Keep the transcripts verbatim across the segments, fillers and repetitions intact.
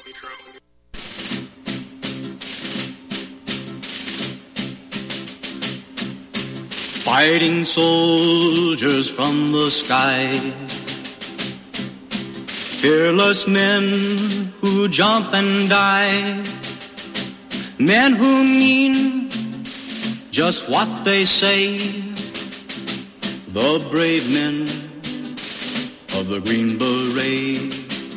be true. Fighting soldiers from the sky, fearless men who jump and die, men who mean just what they say, the brave men of the Green Beret,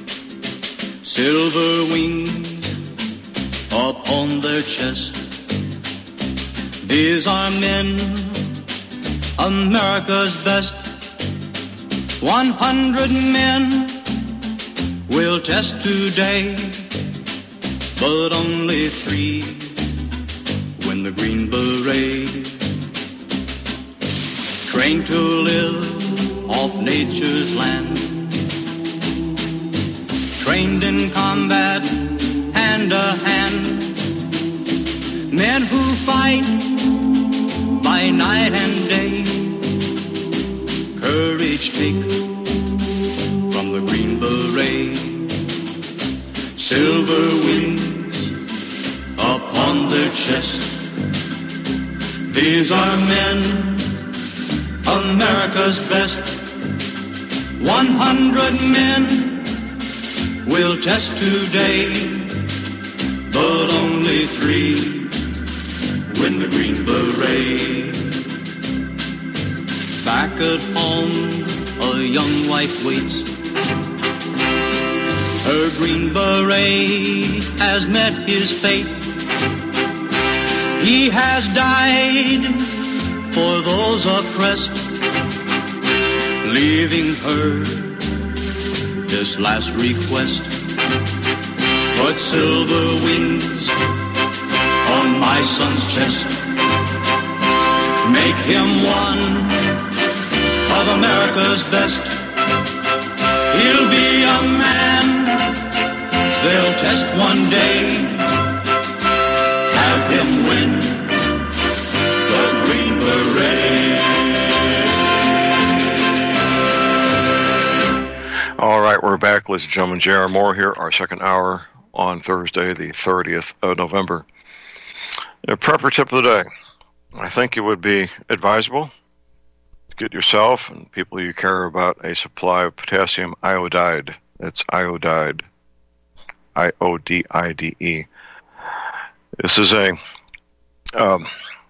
silver wings upon their chest. These are men, America's best. One hundred men will test today, but only three win the Green Beret. Trained to live off nature's land, trained in combat hand to hand, men who fight by night and day, courage take from the Green Beret, silver wings upon their chest. These are men, America's best. One hundred men will test today, but only three win the Green Beret. Back at home, a young wife waits. Her Green Beret has met his fate. He has died for those oppressed, leaving her this last request. Put silver wings on my son's chest. Make him one of America's best. He'll be a man they'll test one day. Have him win the Green Beret. All right, we're back, ladies and gentlemen. J R. Moore here, our second hour on Thursday, the thirtieth of November. A prepper tip of the day. I think it would be advisable to get yourself and people you care about a supply of potassium iodide. It's iodide, I O D I D E. This is a um,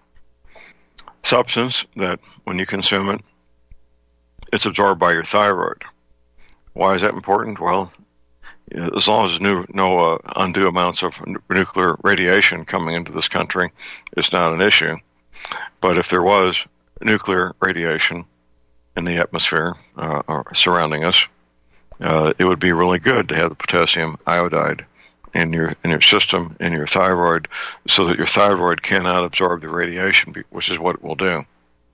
substance that, when you consume it, it's absorbed by your thyroid. Why is that important? Well, as long as there's no, no uh, undue amounts of n- nuclear radiation coming into this country, it's not an issue. But if there was nuclear radiation in the atmosphere uh, or surrounding us, uh, it would be really good to have the potassium iodide in your in your system, in your thyroid, so that your thyroid cannot absorb the radiation, which is what it will do.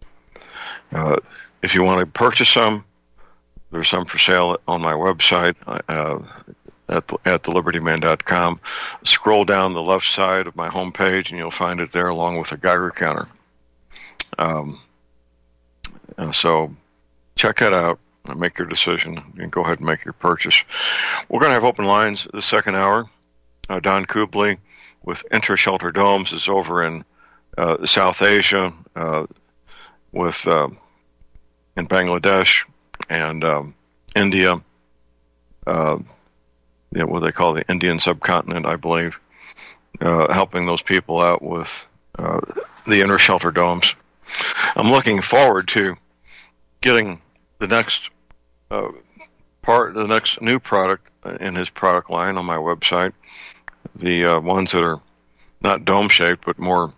Uh, if you want to purchase some, there's some for sale on my website uh, at the, at the liberty man dot com. Scroll down the left side of my homepage, and you'll find it there along with a Geiger counter. Um, and so check that out and make your decision, and go ahead and make your purchase. We're going to have open lines this second hour. Uh, Don Kubley with Inter-Shelter Domes is over in uh, South Asia, uh, with uh, in Bangladesh and um, India, uh, you know, what they call the Indian subcontinent, I believe, uh, helping those people out with uh, the Inter-Shelter Domes. I'm looking forward to getting the next uh, part, the next new product in his product line on my website. The uh, ones that are not dome-shaped, but more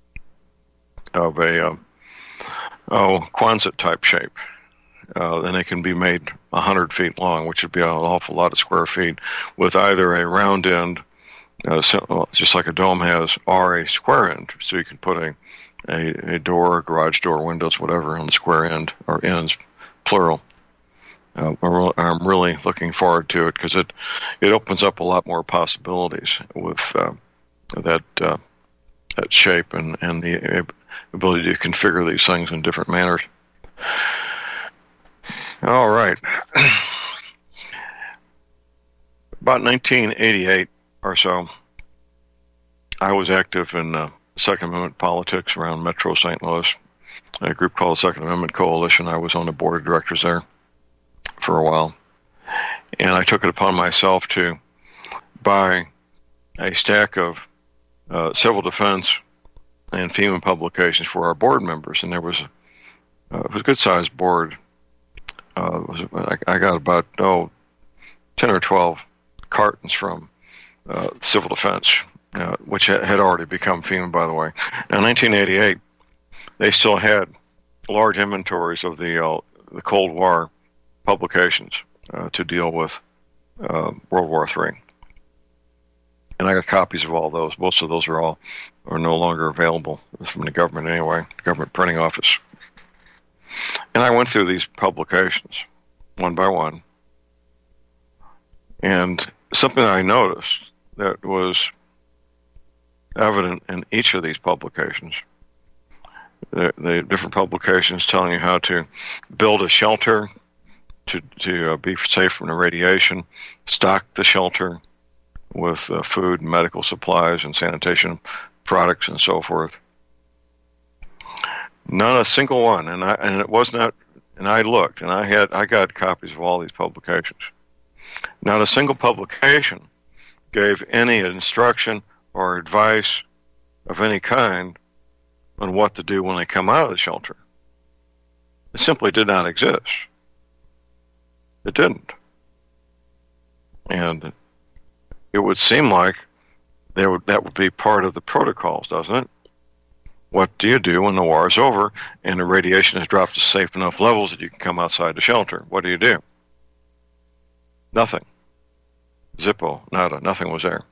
of a uh, oh Quonset type shape. Uh, then they can be made one hundred feet long, which would be an awful lot of square feet, with either a round end, uh, just like a dome has, or a square end. So you can put a, a, a door, a garage door, windows, whatever, on the square end, or ends, plural. Uh, I'm really looking forward to it, because it, it opens up a lot more possibilities with uh, that uh, that shape and, and the ability to configure these things in different manners. All right. About nineteen eighty-eight, or so, I was active in uh, Second Amendment politics around Metro Saint Louis, a group called the Second Amendment Coalition. I was on the board of directors there for a while. And I took it upon myself to buy a stack of uh, civil defense and FEMA publications for our board members. And there was, uh, it was a good-sized board. Uh, it was, I, I got about, oh, ten or twelve cartons from uh, civil defense, uh, which had already become FEMA, by the way. Now, in nineteen eighty-eight, they still had large inventories of the uh, the Cold War publications uh, to deal with uh, World War Three, and I got copies of all those. Most of those are all are no longer available from the government anyway, the government printing office. And I went through these publications one by one, and something I noticed that was evident in each of these publications. The, the different publications telling you how to build a shelter to to uh, be safe from the radiation, stock the shelter with uh, food, and medical supplies, and sanitation products, and so forth. Not a single one, and I and it was not. And I looked, and I had I got copies of all these publications. Not a single publication gave any instruction or advice of any kind on what to do when they come out of the shelter. It simply did not exist. It didn't. And it would seem like there would, that would be part of the protocols, doesn't it? What do you do when the war is over and the radiation has dropped to safe enough levels that you can come outside the shelter? What do you do? Nothing. Zippo, nada, nothing was there.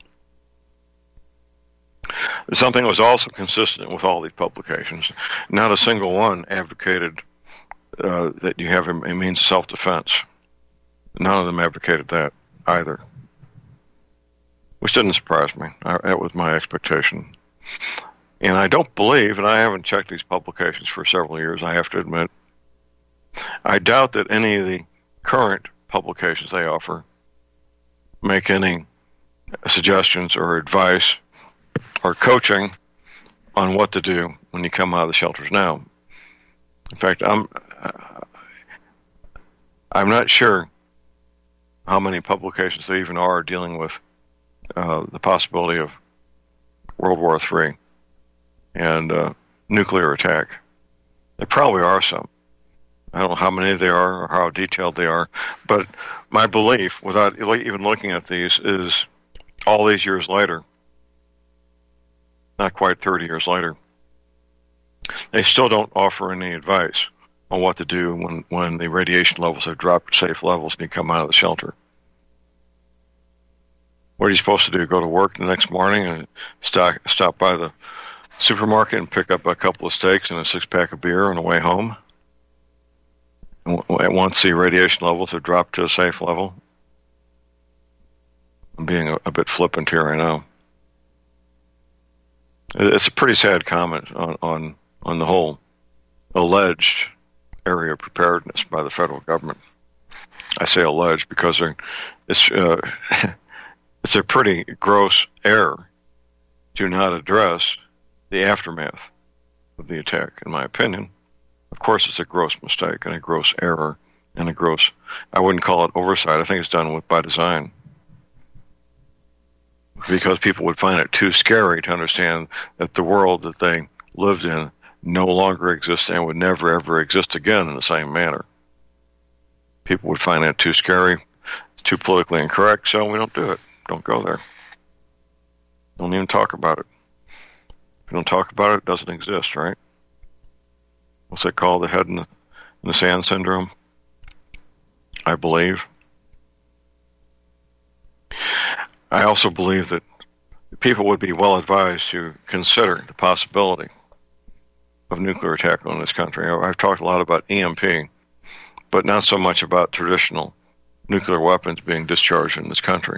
Something was also consistent with all these publications. Not a single one advocated uh, that you have a, a means of self-defense. None of them advocated that either, which didn't surprise me. I, that was my expectation. And I don't believe, and I haven't checked these publications for several years, I have to admit, I doubt that any of the current publications they offer make any suggestions or advice or coaching on what to do when you come out of the shelters now. In fact, I'm uh, I'm not sure how many publications there even are dealing with uh, the possibility of World War Three and uh, nuclear attack. There probably are some. I don't know how many they are or how detailed they are, but my belief, without even looking at these, is all these years later, not quite thirty years later, they still don't offer any advice on what to do when, when the radiation levels have dropped to safe levels and you come out of the shelter. What are you supposed to do? Go to work the next morning and stop, stop by the supermarket and pick up a couple of steaks and a six-pack of beer on the way home? And once the radiation levels have dropped to a safe level? I'm being a, a bit flippant here, I know. It's a pretty sad comment on, on, on the whole alleged area of preparedness by the federal government. I say alleged because it's, uh, it's a pretty gross error to not address the aftermath of the attack, in my opinion. Of course, it's a gross mistake and a gross error and a gross, I wouldn't call it oversight. I think it's done with by design. Because people would find it too scary to understand that the world that they lived in no longer exists and would never, ever exist again in the same manner. People would find that too scary, too politically incorrect, so we don't do it. Don't go there. Don't even talk about it. If you don't talk about it, it doesn't exist, right? What's it called? The head in the, in the sand syndrome, I believe. I also believe that people would be well advised to consider the possibility of nuclear attack on this country. I've talked a lot about E M P, but not so much about traditional nuclear weapons being discharged in this country.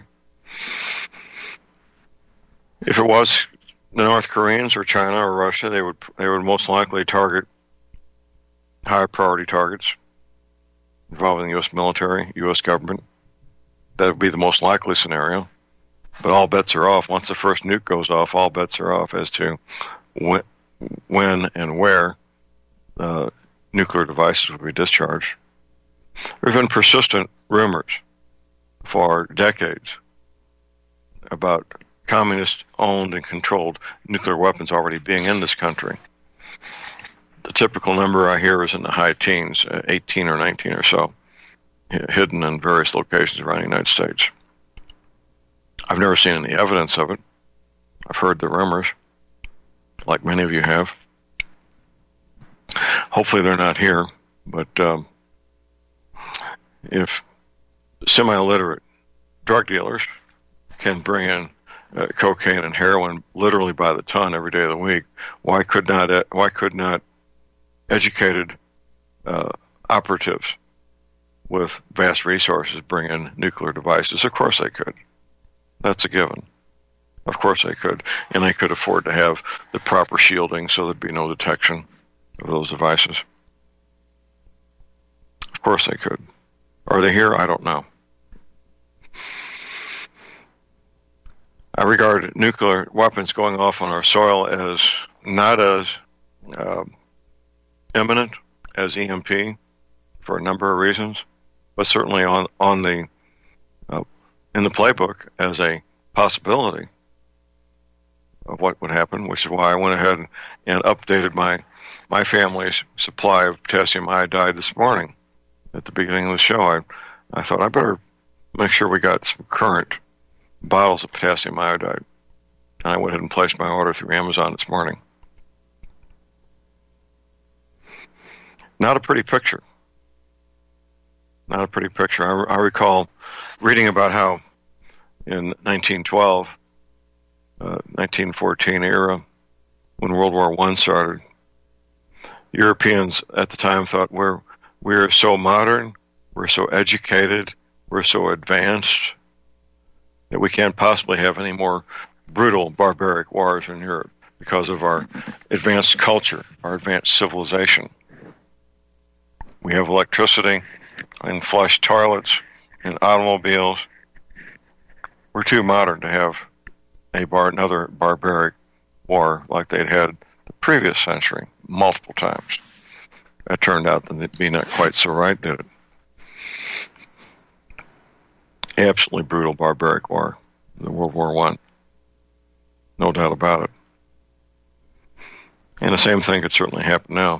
If it was the North Koreans or China or Russia, they would they would most likely target high priority targets involving the U S military, U S government. That would be the most likely scenario. But all bets are off. Once the first nuke goes off, all bets are off as to when, when and where uh, nuclear devices will be discharged. There have been persistent rumors for decades about communist-owned and controlled nuclear weapons already being in this country. The typical number I hear is in the high teens, eighteen or nineteen or so, hidden in various locations around the United States. I've never seen any evidence of it. I've heard the rumors, like many of you have. Hopefully they're not here, but um, if semi-illiterate drug dealers can bring in uh, cocaine and heroin literally by the ton every day of the week, why could not uh, why could not educated uh, operatives with vast resources bring in nuclear devices? Of course they could. That's a given. Of course they could. And they could afford to have the proper shielding so there'd be no detection of those devices. Of course they could. Are they here? I don't know. I regard nuclear weapons going off on our soil as not as uh, imminent as E M P for a number of reasons, but certainly on on the uh, in the playbook as a possibility of what would happen, which is why I went ahead and updated my my family's supply of potassium iodide this morning. At the beginning of the show, I I thought I better make sure we got some current bottles of potassium iodide. And I went ahead and placed my order through Amazon this morning. Not a pretty picture. Not a pretty picture. I, I recall reading about how in nineteen twelve, uh, nineteen fourteen era, when World War One started, Europeans at the time thought we're we're so modern, we're so educated, we're so advanced that we can't possibly have any more brutal, barbaric wars in Europe because of our advanced culture, our advanced civilization. We have electricity and flush toilets and automobiles. We're too modern to have a bar, another barbaric war like they'd had the previous century multiple times. That turned out to be not quite so right, did it? Absolutely brutal, barbaric war, the World War One. No doubt about it. And the same thing could certainly happen now.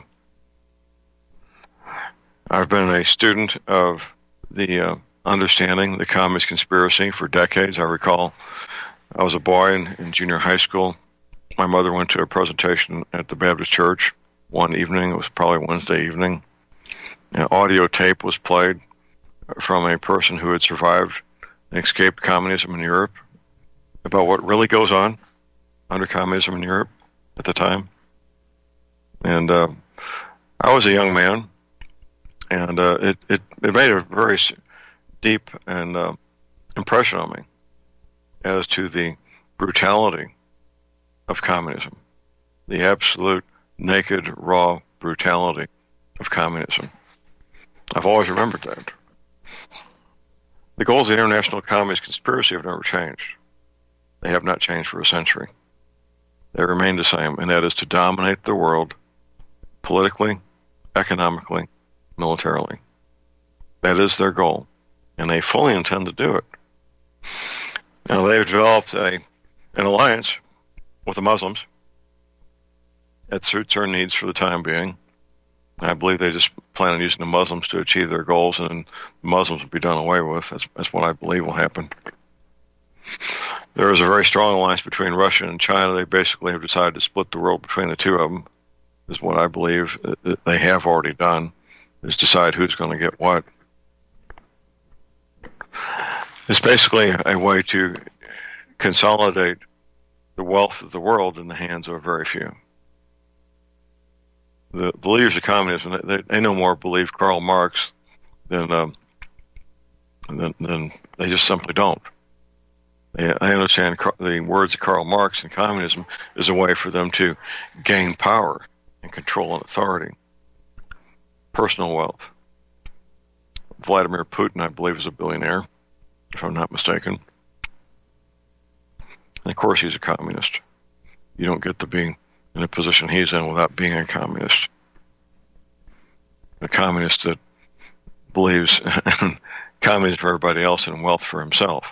I've been a student of the uh, understanding the communist conspiracy for decades. I recall I was a boy in, in junior high school. My mother went to a presentation at the Baptist Church one evening. It was probably Wednesday evening. An audio tape was played from a person who had survived and escaped communism in Europe about what really goes on under communism in Europe at the time. And uh, I was a young man, and uh, it, it, it made a very deep and uh, impression on me as to the brutality of communism, the absolute naked, raw brutality of communism. I've always remembered that. The goals of the international communist conspiracy have never changed. They have not changed for a century. They remain the same, and that is to dominate the world politically, economically, militarily. That is their goal, and they fully intend to do it. Now, they've developed a an alliance with the Muslims that suits their needs for the time being. I believe they just plan on using the Muslims to achieve their goals, and the Muslims will be done away with. That's, that's what I believe will happen. There is a very strong alliance between Russia and China. They basically have decided to split the world between the two of them, is what I believe they have already done, is decide who's going to get what. It's basically a way to consolidate the wealth of the world in the hands of a very few. The, the leaders of communism, they, they no more believe Karl Marx than, um, than, than they just simply don't. They, I understand the words of Karl Marx and communism is a way for them to gain power and control and authority, personal wealth. Vladimir Putin, I believe, is a billionaire, if I'm not mistaken. And of course he's a communist. You don't get to be in a position he's in without being a communist. A communist that believes in communism for everybody else and wealth for himself.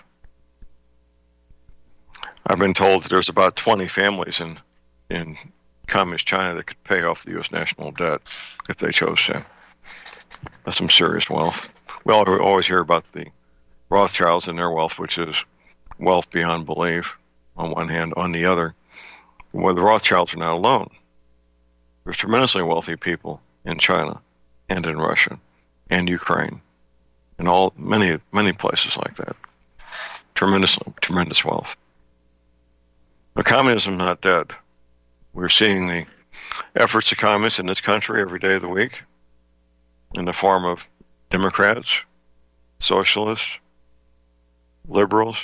I've been told that there's about twenty families in, in communist China that could pay off the U S national debt if they chose to. That's some serious wealth. We always hear about the Rothschilds and their wealth, which is wealth beyond belief on one hand. On the other, well, the Rothschilds are not alone. There's tremendously wealthy people in China and in Russia and Ukraine and all many many places like that. Tremendous tremendous wealth. But communism is not dead. We're seeing the efforts of communists in this country every day of the week in the form of Democrats, socialists, liberals.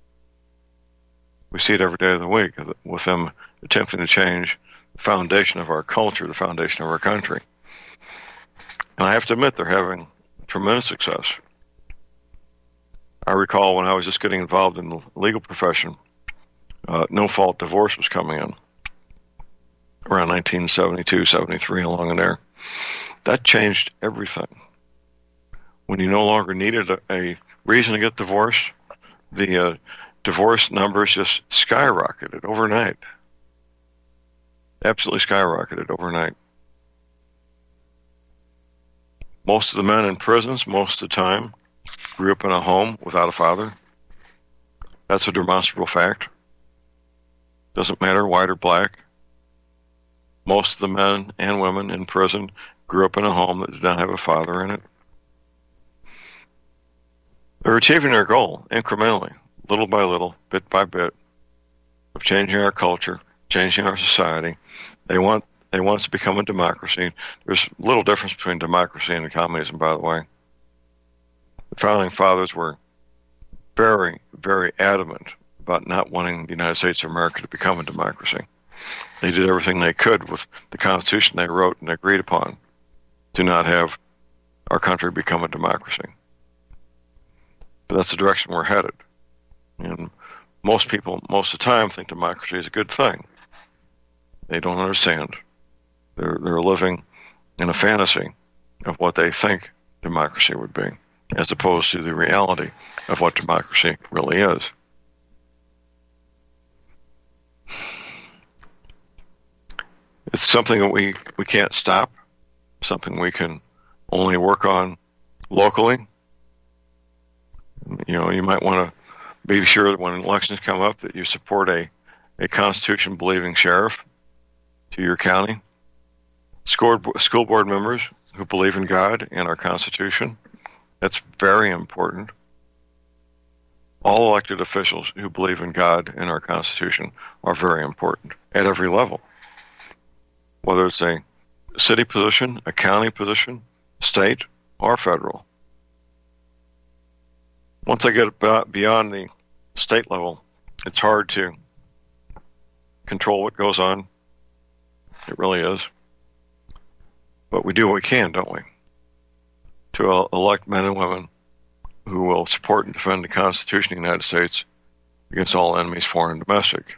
We see it every day of the week with them attempting to change the foundation of our culture, the foundation of our country. And I have to admit, they're having tremendous success. I recall when I was just getting involved in the legal profession, uh, no-fault divorce was coming in around nineteen seventy-two, seventy-three, along in there. That changed everything. When you no longer needed a, a reason to get divorced, the uh, divorce numbers just skyrocketed overnight. Absolutely skyrocketed overnight. Most of the men in prisons, most of the time, grew up in a home without a father. That's a demonstrable fact. Doesn't matter white or black. Most of the men and women in prison grew up in a home that did not have a father in it. They're achieving their goal incrementally, little by little, bit by bit, of changing our culture, changing our society. They want they want us to become a democracy. There's little difference between democracy and communism, by the way. The Founding Fathers were very, very adamant about not wanting the United States of America to become a democracy. They did everything they could with the Constitution they wrote and agreed upon to not have our country become a democracy. But that's the direction we're headed. And most people, most of the time, think democracy is a good thing. They don't understand. They're, they're living in a fantasy of what they think democracy would be, as opposed to the reality of what democracy really is. It's something that we, we can't stop, something we can only work on locally. You know, you might want to be sure that when elections come up that you support a, a Constitution-believing sheriff to your county, school, school board members who believe in God and our Constitution. That's very important. All elected officials who believe in God and our Constitution are very important at every level. Whether it's a city position, a county position, state, or federal. Once I get beyond the state level, it's hard to control what goes on. It really is. But we do what we can, don't we? To elect men and women who will support and defend the Constitution of the United States against all enemies, foreign and domestic.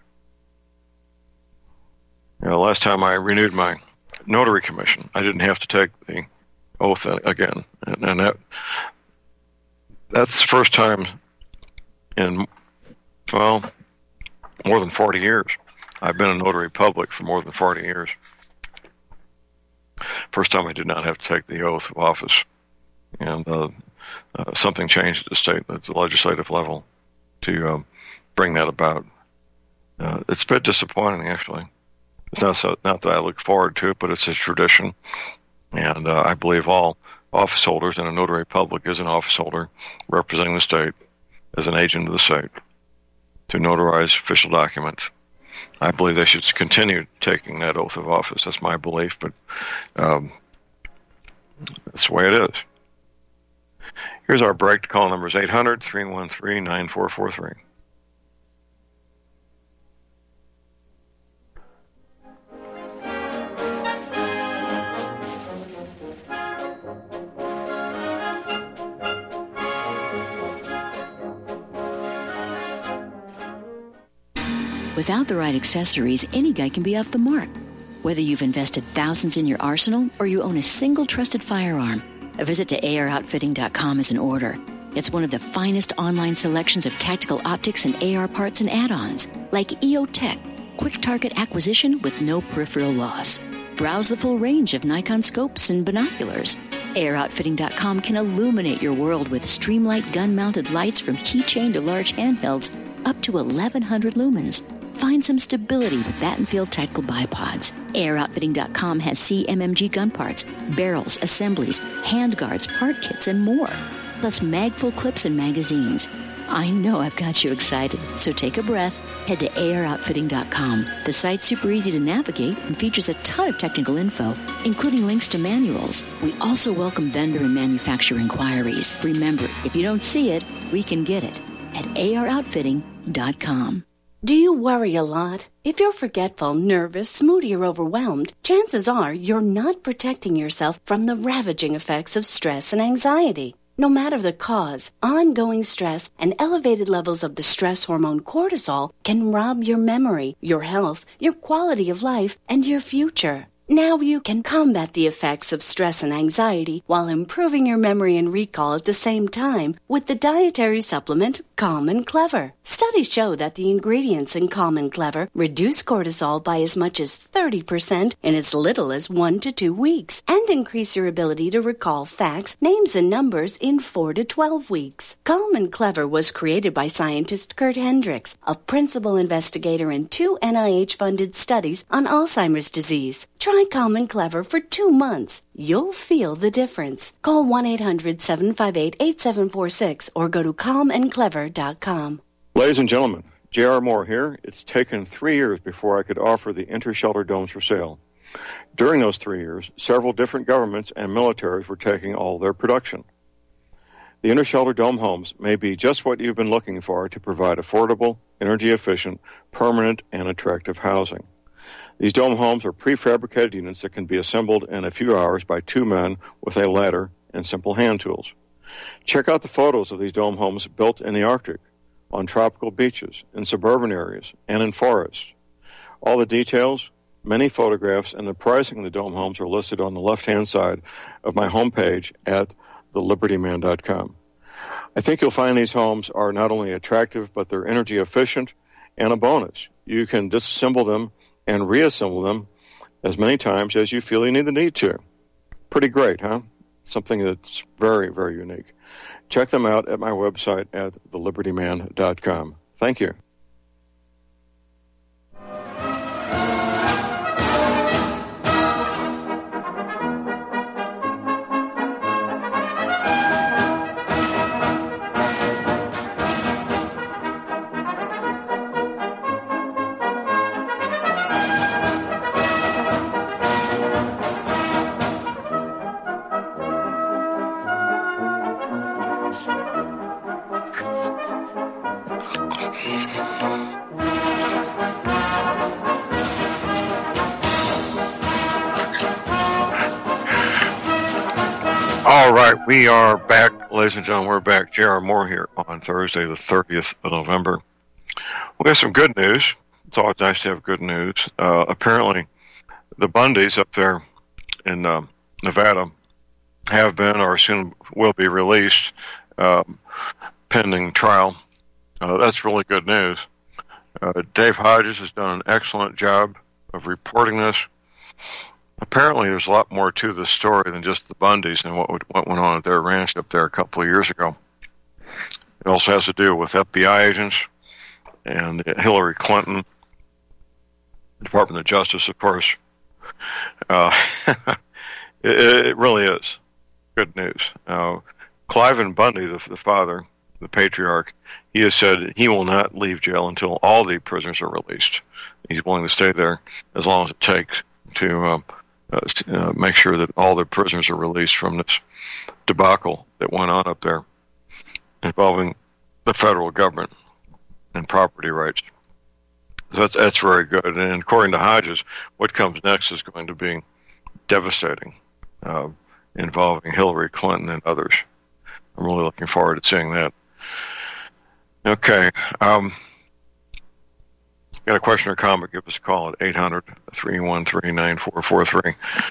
You know, last time I renewed my notary commission, I didn't have to take the oath again. And, and that that's the first time in, well, more than forty years. I've been a notary public for more than forty years. First time I did not have to take the oath of office. And uh, uh, something changed at the state, at the legislative level to um, bring that about. Uh, it's a bit disappointing, actually. It's not so, not that I look forward to it, but it's a tradition. And uh, I believe all office holders, and a notary public is an office holder representing the state as an agent of the state to notarize official documents. I believe they should continue taking that oath of office. That's my belief, but um, that's the way it is. Here's our break. The call number is eight hundred, three one three, nine four four three. Without the right accessories, any guy can be off the mark. Whether you've invested thousands in your arsenal or you own a single trusted firearm, a visit to A R outfitting dot com is in order. It's one of the finest online selections of tactical optics and A R parts and add-ons, like E O Tech, quick target acquisition with no peripheral loss. Browse the full range of Nikon scopes and binoculars. A R outfitting dot com can illuminate your world with Streamlight gun-mounted lights from keychain to large handhelds up to eleven hundred lumens. Find some stability with Battenfield Tactical Bipods. A R outfitting dot com has C M M G gun parts, barrels, assemblies, handguards, part kits, and more. Plus mag-full clips and magazines. I know I've got you excited, so take a breath. Head to A R outfitting dot com. The site's super easy to navigate and features a ton of technical info, including links to manuals. We also welcome vendor and manufacturer inquiries. Remember, if you don't see it, we can get it at A R outfitting dot com. Do you worry a lot? If you're forgetful, nervous, moody, or overwhelmed, chances are you're not protecting yourself from the ravaging effects of stress and anxiety. No matter the cause, ongoing stress and elevated levels of the stress hormone cortisol can rob your memory, your health, your quality of life, and your future. Now you can combat the effects of stress and anxiety while improving your memory and recall at the same time with the dietary supplement Calm and Clever. Studies show that the ingredients in Calm and Clever reduce cortisol by as much as thirty percent in as little as one to two weeks and increase your ability to recall facts, names, and numbers in four to twelve weeks. Calm and Clever was created by scientist Kurt Hendricks, a principal investigator in two N I H-funded studies on Alzheimer's disease. Try Calm and Clever for two months. You'll feel the difference. Call one eight hundred seven five eight eight seven four six or go to calm and clever dot com. Ladies and gentlemen, J R. Moore here. It's taken three years before I could offer the Intershelter domes for sale. During those three years, several different governments and militaries were taking all their production. The Intershelter dome homes may be just what you've been looking for to provide affordable, energy-efficient, permanent, and attractive housing. These dome homes are prefabricated units that can be assembled in a few hours by two men with a ladder and simple hand tools. Check out the photos of these dome homes built in the Arctic, on tropical beaches, in suburban areas, and in forests. All the details, many photographs, and the pricing of the dome homes are listed on the left-hand side of my homepage at the liberty man dot com. I think you'll find these homes are not only attractive, but they're energy efficient, and a bonus. You can disassemble them and reassemble them as many times as you feel you need the need to. Pretty great, huh? Something that's very, very unique. Check them out at my website at the liberty man dot com. Thank you. All right, we are back, ladies and gentlemen. We're back. J R. Moore here on Thursday, the thirtieth of November. We have some good news. It's always nice to have good news. Uh, apparently, the Bundys up there in uh, Nevada have been or soon will be released uh, pending trial. Uh, that's really good news. Uh, Dave Hodges has done an excellent job of reporting this. Apparently, there's a lot more to this story than just the Bundys and what, what went on at their ranch up there a couple of years ago. It also has to do with F B I agents and Hillary Clinton, Department of Justice, of course. Uh, it, it really is good news. Uh, Cliven Bundy, the, the father, the patriarch, he has said he will not leave jail until all the prisoners are released. He's willing to stay there as long as it takes to uh, uh, uh, make sure that all the prisoners are released from this debacle that went on up there involving the federal government and property rights. So that's, that's very good. And according to Hodges, what comes next is going to be devastating, uh, involving Hillary Clinton and others. I'm really looking forward to seeing that. Okay. Um, got a question or comment, give us a call at eight hundred, three one three, nine four four three.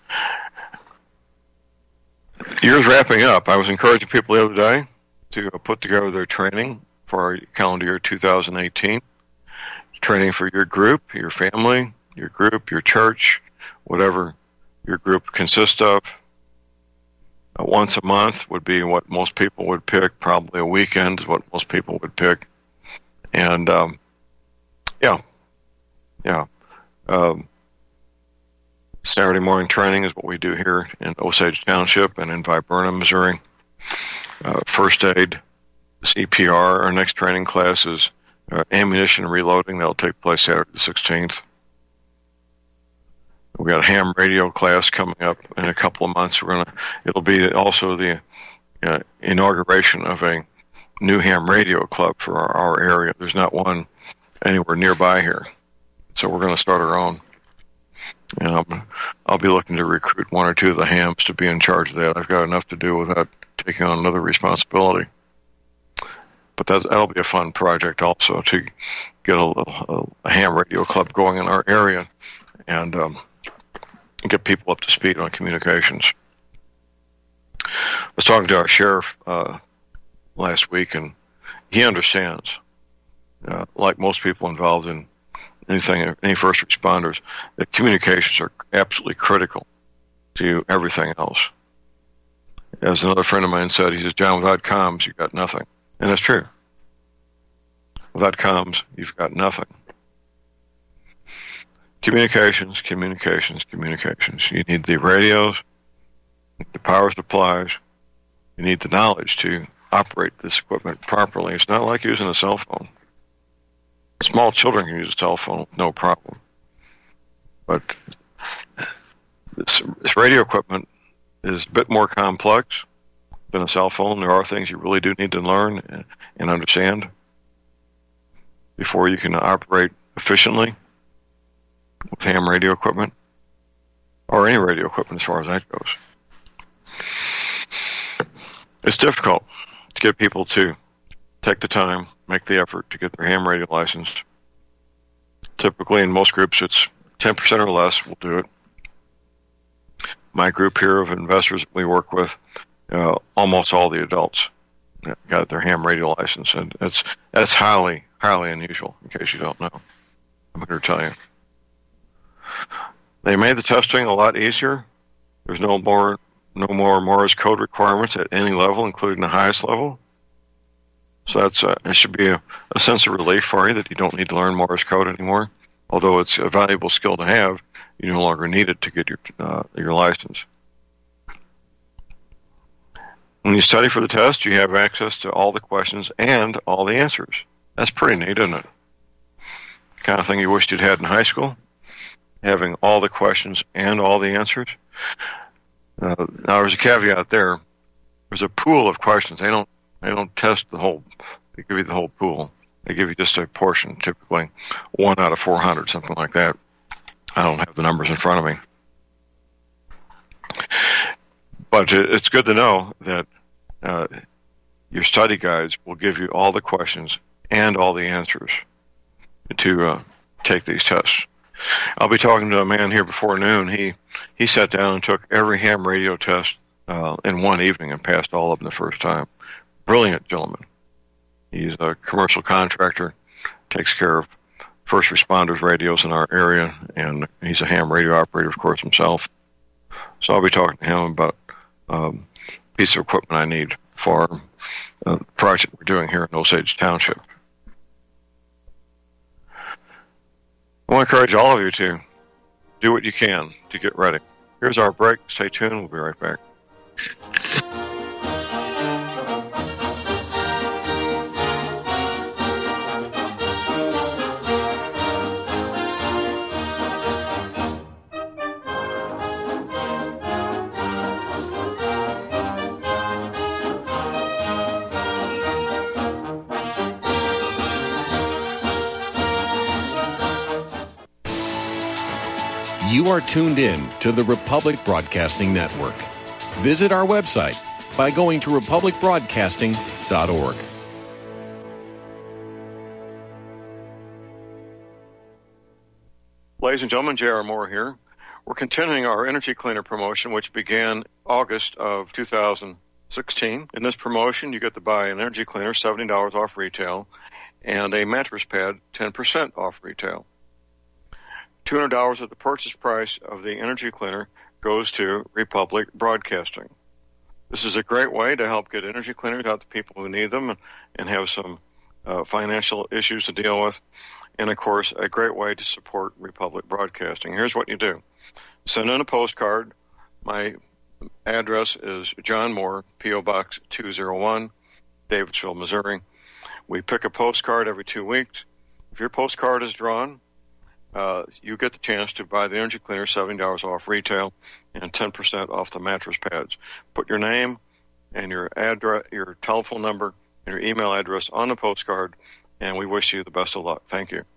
Year's wrapping up. I was encouraging people the other day to put together their training for our calendar year two thousand eighteen. Training for your group, your family, your group, your church, whatever your group consists of. Uh, once a month would be what most people would pick. Probably a weekend is what most people would pick. And, um, yeah, yeah. Um, Saturday morning training is what we do here in Osage Township and in Viburnum, Missouri. Uh, first aid, C P R. Our next training class is uh, ammunition reloading. That'll take place Saturday the sixteenth. We got a ham radio class coming up in a couple of months. We're gonna. It'll be also the uh, inauguration of a new ham radio club for our, our area. There's not one anywhere nearby here, so we're going to start our own. And I'm, I'll be looking to recruit one or two of the hams to be in charge of that. I've got enough to do without taking on another responsibility. But that, that'll be a fun project also to get a, a, a ham radio club going in our area and um, get people up to speed on communications. I was talking to our sheriff uh, last week, and he understands, uh, like most people involved in anything, any first responders, that communications are absolutely critical to everything else. As another friend of mine said, he says, John, without comms, you've got nothing. And that's true. Without comms, you've got nothing. Communications, communications, communications. You need the radios, the power supplies. You need the knowledge to operate this equipment properly. It's not like using a cell phone. Small children can use a cell phone with no problem. But this, this radio equipment is a bit more complex than a cell phone. There are things you really do need to learn and, and understand before you can operate efficiently with ham radio equipment, or any radio equipment as far as that goes. It's difficult to get people to take the time, make the effort to get their ham radio licensed. Typically, in most groups, it's ten percent or less will do it. My group here of investors we work with, uh, almost all the adults got their ham radio license, and it's that's highly, highly unusual, in case you don't know. I'm here to tell you. They made the testing a lot easier. There's no more no more Morse code requirements at any level, including the highest level. So that's uh, it should be a, a sense of relief for you that you don't need to learn Morse code anymore. Although it's a valuable skill to have, you no longer need it to get your uh, your license. When you study for the test, you have access to all the questions and all the answers. That's pretty neat, isn't it? The kind of thing you wished you'd had in high school, having all the questions and all the answers. Uh, now, there's a caveat there. There's a pool of questions. They don't they don't test the whole. They give you the whole pool. They give you just a portion, typically one out of four hundred, something like that. I don't have the numbers in front of me. But it's good to know that uh, your study guides will give you all the questions and all the answers to uh, take these tests. I'll be talking to a man here before noon. He he sat down and took every ham radio test uh, in one evening and passed all of them the first time. Brilliant gentleman. He's a commercial contractor, takes care of first responders radios in our area, and he's a ham radio operator, of course, himself. So I'll be talking to him about um, a piece of equipment I need for uh, the project we're doing here in Osage Township. I want to encourage all of you to do what you can to get ready. Here's our break. Stay tuned. We'll be right back. You are tuned in to the Republic Broadcasting Network. Visit our website by going to republic broadcasting dot org. Ladies and gentlemen, J R. Moore here. We're continuing our Energy Cleaner promotion, which began August of two thousand sixteen. In this promotion, you get to buy an Energy Cleaner, seventy dollars off retail, and a mattress pad, ten percent off retail. two hundred dollars of the purchase price of the Energy Cleaner goes to Republic Broadcasting. This is a great way to help get energy cleaners out to people who need them and, and have some uh, financial issues to deal with. And, of course, a great way to support Republic Broadcasting. Here's what you do. Send in a postcard. My address is John Moore, P O. Box two oh one, Davidsville, Missouri. We pick a postcard every two weeks. If your postcard is drawn, uh, you get the chance to buy the Energy Cleaner, seventy dollars off retail, and ten percent off the mattress pads. Put your name and your address, your telephone number, and your email address on the postcard, and we wish you the best of luck. Thank you.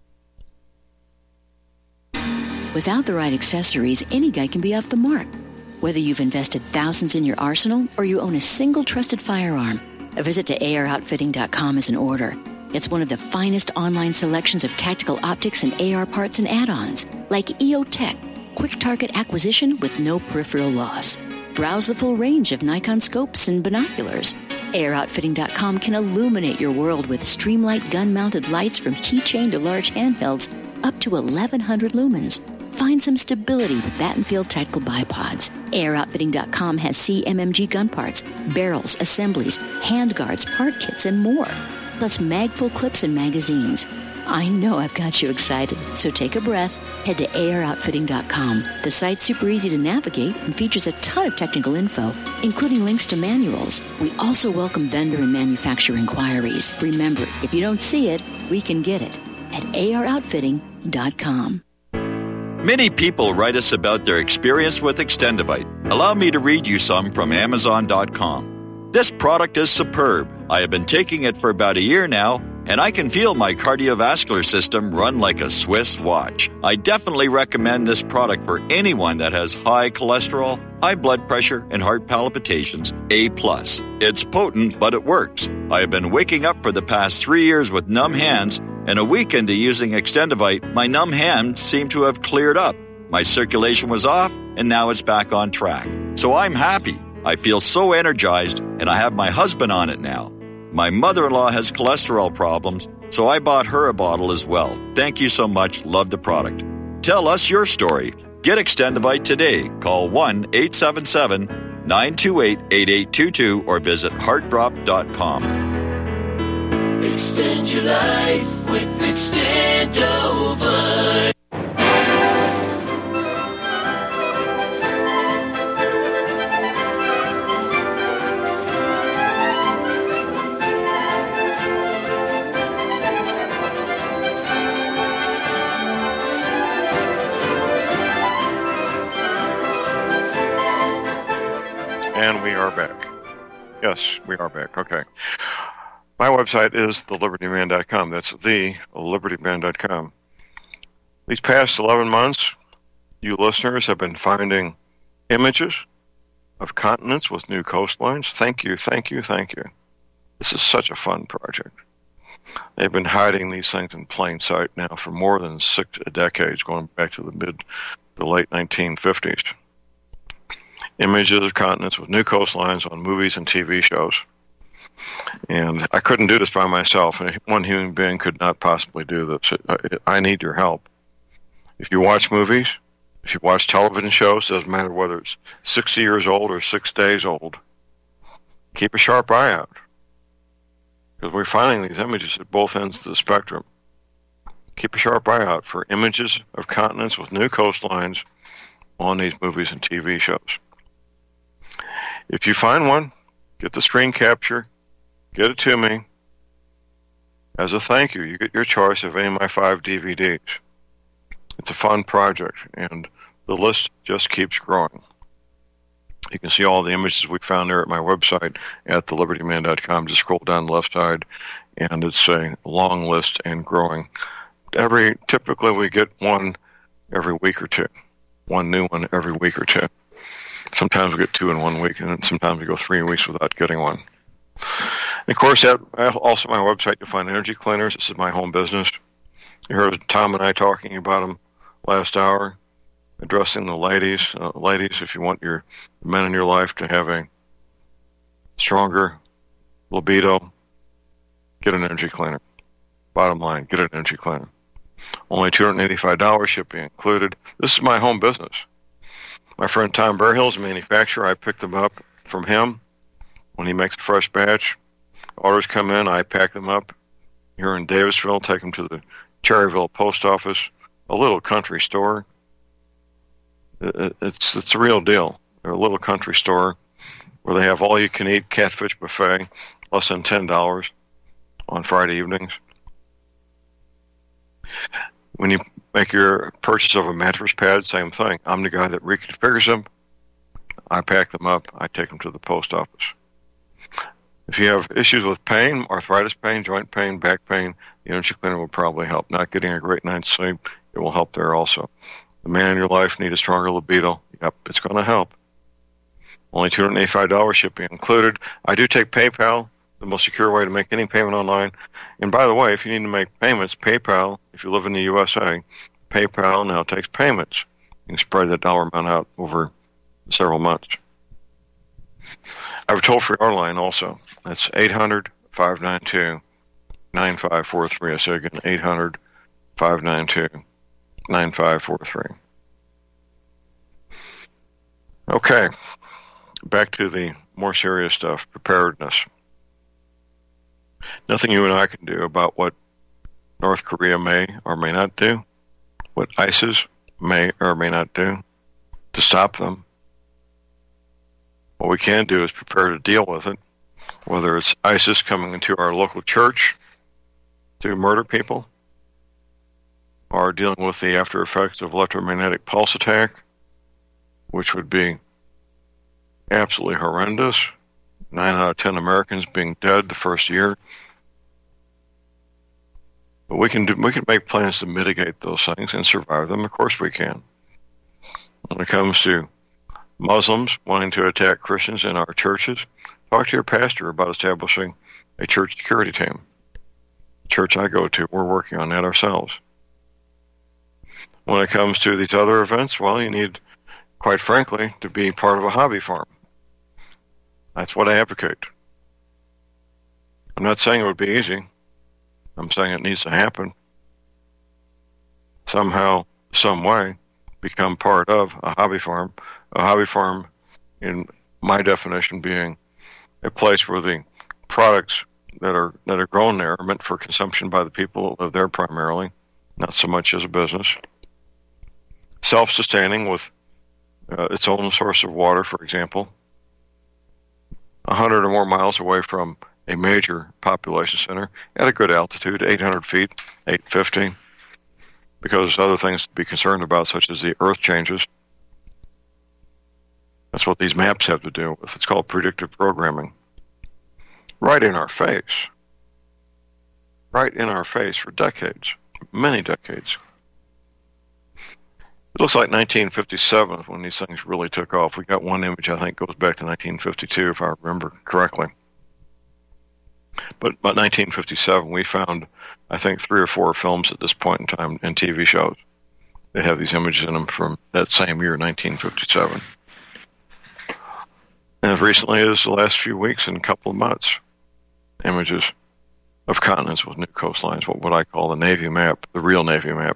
Without the right accessories, any guy can be off the mark. Whether you've invested thousands in your arsenal or you own a single trusted firearm, a visit to A R outfitting dot com is in order. It's one of the finest online selections of tactical optics and A R parts and add-ons, like E O Tech, quick target acquisition with no peripheral loss. Browse the full range of Nikon scopes and binoculars. A R outfitting dot com can illuminate your world with Streamlight gun-mounted lights from keychain to large handhelds up to eleven hundred lumens. Find some stability with Battenfield Tactical Bipods. A R outfitting dot com has C M M G gun parts, barrels, assemblies, handguards, part kits, and more. Plus magful clips and magazines. I know I've got you excited, so take a breath. Head to A R outfitting dot com. The site's super easy to navigate and features a ton of technical info, including links to manuals. We also welcome vendor and manufacturer inquiries. Remember, if you don't see it, we can get it at A R outfitting dot com. Many people write us about their experience with Extendivite. Allow me to read you some from Amazon dot com. This product is superb. I have been taking it for about a year now, and I can feel my cardiovascular system run like a Swiss watch. I definitely recommend this product for anyone that has high cholesterol, high blood pressure, and heart palpitations, A plus. It's potent, but it works. I have been waking up for the past three years with numb hands, and a week into using Extendivite, my numb hands seem to have cleared up. My circulation was off, and now it's back on track. So I'm happy. I feel so energized, and I have my husband on it now. My mother-in-law has cholesterol problems, so I bought her a bottle as well. Thank you so much. Love the product. Tell us your story. Get Extendivite today. Call one eight seven seven, nine two eight, eight eight two two or visit heart drop dot com. Extend your life with Extendovite. And we are back. Yes, we are back. Okay. My website is the liberty man dot com. That's the liberty man dot com. These past eleven months, you listeners have been finding images of continents with new coastlines. Thank you, thank you, thank you. This is such a fun project. They've been hiding these things in plain sight now for more than six decades, going back to the mid, the late nineteen fifties. Images of continents with new coastlines on movies and T V shows. And I couldn't do this by myself. One human being could not possibly do this. I need your help. If you watch movies, if you watch television shows, it doesn't matter whether it's sixty years old or six days old, keep a sharp eye out. Because we're finding these images at both ends of the spectrum. Keep a sharp eye out for images of continents with new coastlines on these movies and T V shows. If you find one, get the screen capture, get it to me. As a thank you, you get your choice of any of my five D V Ds. It's a fun project, and the list just keeps growing. You can see all the images we found there at my website at the liberty man dot com. Just scroll down the left side, and it's a long list and growing. Every typically we get one every week or two, one new one every week or two. Sometimes we get two in one week, and sometimes we go three weeks without getting one. And of course, at also my website, you'll find energy cleaners. This is my home business. You heard Tom and I talking about them last hour, addressing the ladies. Uh, ladies, if you want your men in your life to have a stronger libido, get an energy cleaner. Bottom line, get an energy cleaner. Only two hundred eighty-five dollars, shipping included. This is my home business. My friend Tom Bearhill is a manufacturer. I picked them up from him when he makes a fresh batch. Orders come in, I pack them up here in Davisville, take them to the Cherryville post office, a little country store. It's it's a real deal. They're a little country store where they have all-you-can-eat catfish buffet, less than ten dollars on Friday evenings. When you make your purchase of a mattress pad, same thing. I'm the guy that reconfigures them. I pack them up. I take them to the post office. If you have issues with pain, arthritis pain, joint pain, back pain, the energy cleaner will probably help. Not getting a great night's sleep, it will help there also. The man in your life need a stronger libido. Yep, it's going to help. Only two hundred eighty-five dollars, shipping included. I do take PayPal, the most secure way to make any payment online. And by the way, if you need to make payments, PayPal, if you live in the U S A, PayPal now takes payments. You can spread that dollar amount out over several months. I have a toll-free order line also. That's eight hundred, five nine two, nine five four three. I say again, eight hundred, five nine two, nine five four three. Okay, back to the more serious stuff, preparedness. Nothing you and I can do about what North Korea may or may not do, what ISIS may or may not do to stop them. What we can do is prepare to deal with it, whether it's ISIS coming into our local church to murder people, or dealing with the after effects of electromagnetic pulse attack, which would be absolutely horrendous. Nine out of ten Americans being dead the first year. But we can do, we can make plans to mitigate those things and survive them. Of course we can. When it comes to Muslims wanting to attack Christians in our churches, talk to your pastor about establishing a church security team. The church I go to, we're working on that ourselves. When it comes to these other events, well, you need, quite frankly, to be part of a hobby farm. That's what I advocate. I'm not saying it would be easy. I'm saying it needs to happen. Somehow, some way, become part of a hobby farm. A hobby farm, in my definition, being a place where the products that are that are grown there are meant for consumption by the people that live there primarily, not so much as a business. Self-sustaining with uh, its own source of water, for example. one hundred or more miles away from a major population center at a good altitude, eight hundred feet, eight fifty, because there's other things to be concerned about, such as the earth changes. That's what these maps have to do with. It's called predictive programming. Right in our face. Right in our face for decades, many decades. It looks like nineteen fifty-seven when these things really took off. We got one image, I think, goes back to nineteen fifty-two, if I remember correctly. But by nineteen fifty-seven, we found, I think, three or four films at this point in time and T V shows. They have these images in them from that same year, nineteen fifty-seven. And as recently as the last few weeks and a couple of months, images of continents with new coastlines, what, what I call the Navy map, the real Navy map.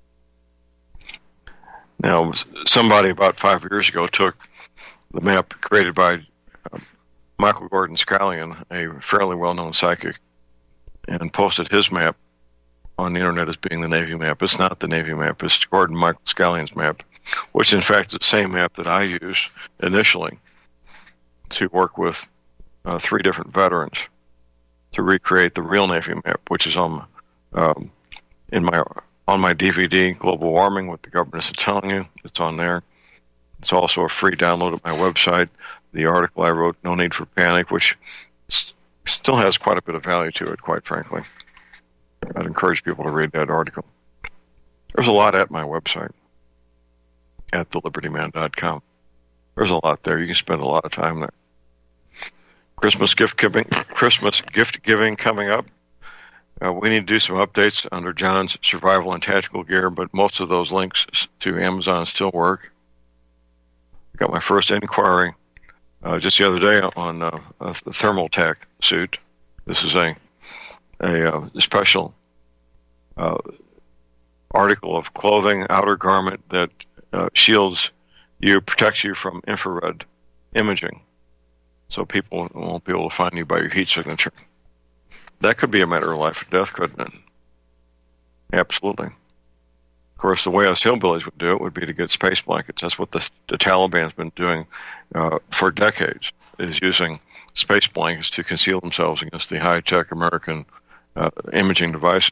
Now, somebody about five years ago took the map created by uh, Michael Gordon Scallion, a fairly well-known psychic, and posted his map on the internet as being the Navy map. It's not the Navy map. It's Gordon Michael Scallion's map, which in fact is the same map that I used initially to work with uh, three different veterans to recreate the real Navy map, which is on um, in my on my D V D, Global Warming, What the Government is Telling You. It's on there. It's also a free download at my website. The article I wrote, No Need for Panic, which st- still has quite a bit of value to it, quite frankly. I'd encourage people to read that article. There's a lot at my website, at the liberty man dot com. There's a lot there. You can spend a lot of time there. Christmas gift giving, Christmas gift giving coming up. Uh, we need to do some updates under John's survival and tactical gear, but most of those links to Amazon still work. I got my first inquiry uh, just the other day on uh, the Thermaltech suit. This is a a, uh, special uh, article of clothing, outer garment that uh, shields you, protects you from infrared imaging, so people won't be able to find you by your heat signature. That could be a matter of life or death, couldn't it? Absolutely. Of course, the way us hillbillies would do it would be to get space blankets. That's what the, the Taliban's been doing uh, for decades, is using space blankets to conceal themselves against the high-tech American uh, imaging devices.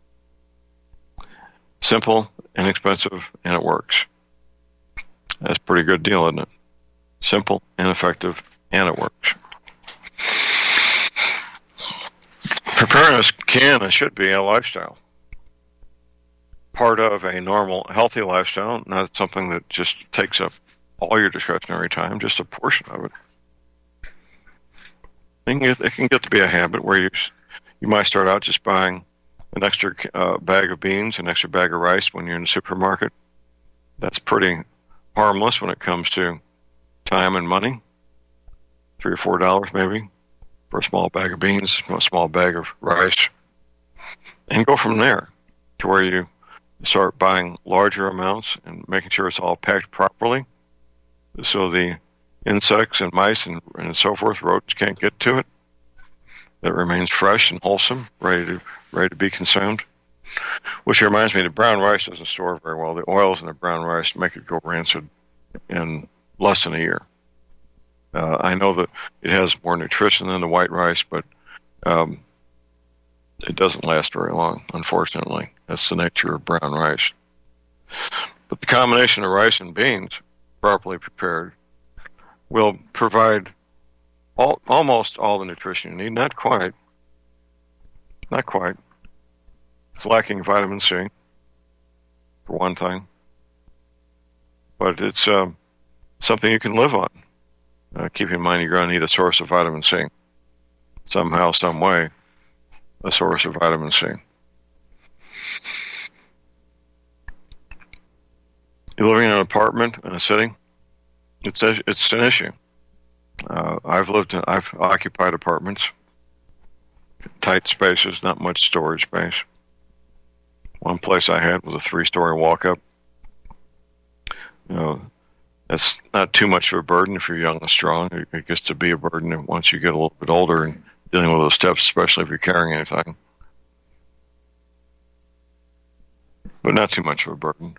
Simple, inexpensive, and it works. That's a pretty good deal, isn't it? Simple, ineffective, and it works. Preparedness can and should be a lifestyle. Part of a normal, healthy lifestyle, not something that just takes up all your discretionary time, just a portion of it. It can get, it can get to be a habit where you, you might start out just buying an extra uh, bag of beans, an extra bag of rice when you're in the supermarket. That's pretty harmless when it comes to time and money. Three or four dollars maybe for a small bag of beans, a small bag of rice. And go from there to where you start buying larger amounts and making sure it's all packed properly so the insects and mice and, and so forth, rodents, can't get to it. That remains fresh and wholesome, ready to ready to be consumed. Which reminds me, the brown rice doesn't store very well. The oils in the brown rice make it go rancid in less than a year. Uh, I know that it has more nutrition than the white rice, but um, it doesn't last very long, unfortunately. That's the nature of brown rice. But the combination of rice and beans, properly prepared, will provide all, almost all the nutrition you need. Not quite. Not quite. It's lacking vitamin C, for one thing. But it's um, something you can live on. Uh, keep in mind you're going to need a source of vitamin C. Somehow, some way, a source of vitamin C. You're living in an apartment in a city, it's a, it's an issue. Uh, I've lived in, I've occupied apartments, tight spaces, not much storage space. One place I had was a three-story walk-up. You know, that's not too much of a burden if you're young and strong. It, it gets to be a burden once you get a little bit older and dealing with those steps, especially if you're carrying anything. But not too much of a burden.